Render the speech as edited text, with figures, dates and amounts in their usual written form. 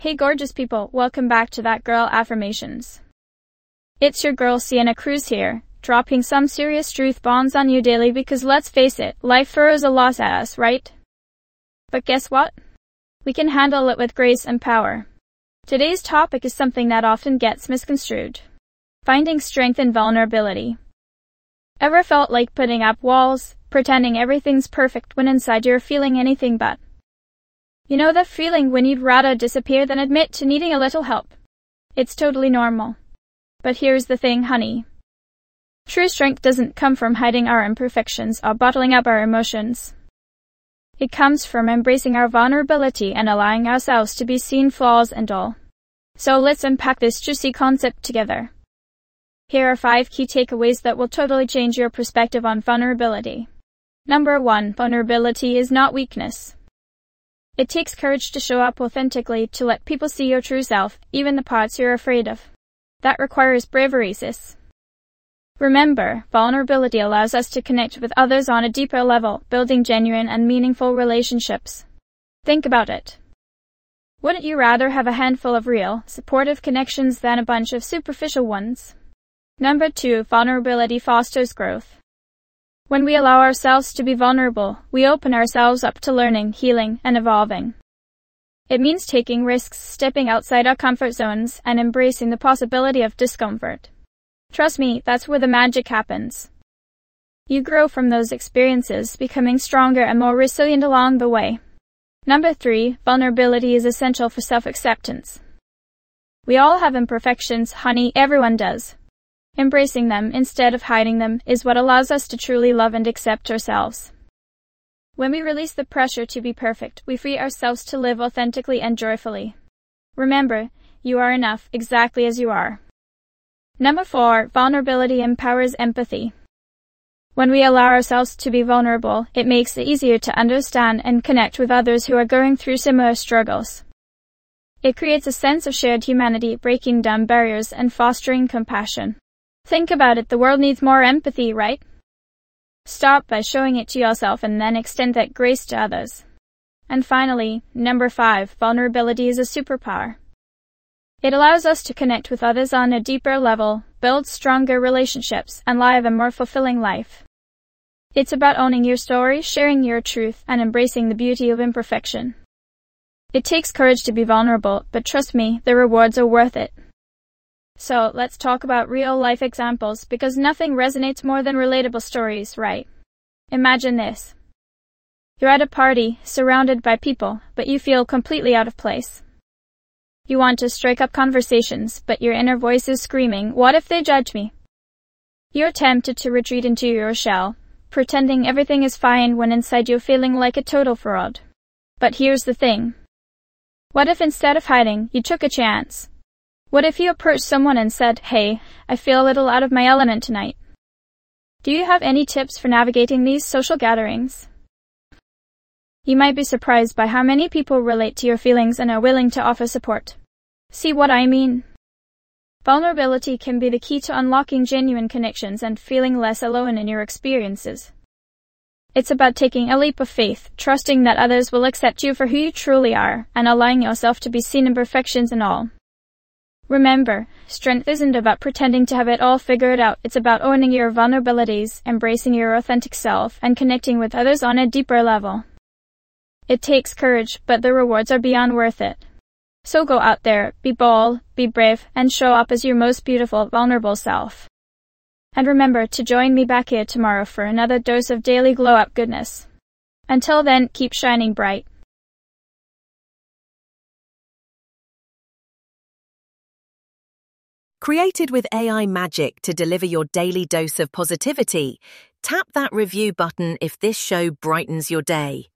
Hey gorgeous people, welcome back to That Girl Affirmations. It's your girl Sienna Cruz here, dropping some serious truth bombs on you daily because let's face it, life throws a lot at us, right? But guess what? We can handle it with grace and power. Today's topic is something that often gets misconstrued. Finding strength in vulnerability. Ever felt like putting up walls, pretending everything's perfect when inside you're feeling anything but? You know that feeling when you'd rather disappear than admit to needing a little help? It's totally normal. But here's the thing, honey. True strength doesn't come from hiding our imperfections or bottling up our emotions. It comes from embracing our vulnerability and allowing ourselves to be seen, flaws and all. So let's unpack this juicy concept together. Here are 5 key takeaways that will totally change your perspective on vulnerability. Number 1. Vulnerability is not weakness. It takes courage to show up authentically, to let people see your true self, even the parts you're afraid of. That requires bravery, sis. Remember, vulnerability allows us to connect with others on a deeper level, building genuine and meaningful relationships. Think about it. Wouldn't you rather have a handful of real, supportive connections than a bunch of superficial ones? Number 2. Vulnerability fosters growth. When we allow ourselves to be vulnerable, we open ourselves up to learning, healing, and evolving. It means taking risks, stepping outside our comfort zones, and embracing the possibility of discomfort. Trust me, that's where the magic happens. You grow from those experiences, becoming stronger and more resilient along the way. Number 3. Vulnerability is essential for self-acceptance. We all have imperfections, honey, everyone does. Embracing them instead of hiding them is what allows us to truly love and accept ourselves. When we release the pressure to be perfect, we free ourselves to live authentically and joyfully. Remember, you are enough exactly as you are. Number 4. Vulnerability empowers empathy. When we allow ourselves to be vulnerable, it makes it easier to understand and connect with others who are going through similar struggles. It creates a sense of shared humanity, breaking down barriers and fostering compassion. Think about it, the world needs more empathy, right? Start by showing it to yourself and then extend that grace to others. And finally, number 5, vulnerability is a superpower. It allows us to connect with others on a deeper level, build stronger relationships, and live a more fulfilling life. It's about owning your story, sharing your truth, and embracing the beauty of imperfection. It takes courage to be vulnerable, but trust me, the rewards are worth it. So, let's talk about real-life examples, because nothing resonates more than relatable stories, right? Imagine this. You're at a party, surrounded by people, but you feel completely out of place. You want to strike up conversations, but your inner voice is screaming, "What if they judge me?" You're tempted to retreat into your shell, pretending everything is fine when inside you're feeling like a total fraud. But here's the thing. What if instead of hiding, you took a chance? What if you approached someone and said, "Hey, I feel a little out of my element tonight. Do you have any tips for navigating these social gatherings?" You might be surprised by how many people relate to your feelings and are willing to offer support. See what I mean? Vulnerability can be the key to unlocking genuine connections and feeling less alone in your experiences. It's about taking a leap of faith, trusting that others will accept you for who you truly are, and allowing yourself to be seen, imperfections and all. Remember, strength isn't about pretending to have it all figured out. It's about owning your vulnerabilities, embracing your authentic self, and connecting with others on a deeper level. It takes courage, but the rewards are beyond worth it. So go out there, be bold, be brave, and show up as your most beautiful, vulnerable self. And remember to join me back here tomorrow for another dose of daily glow-up goodness. Until then, keep shining bright. Created with AI magic to deliver your daily dose of positivity, tap that review button if this show brightens your day.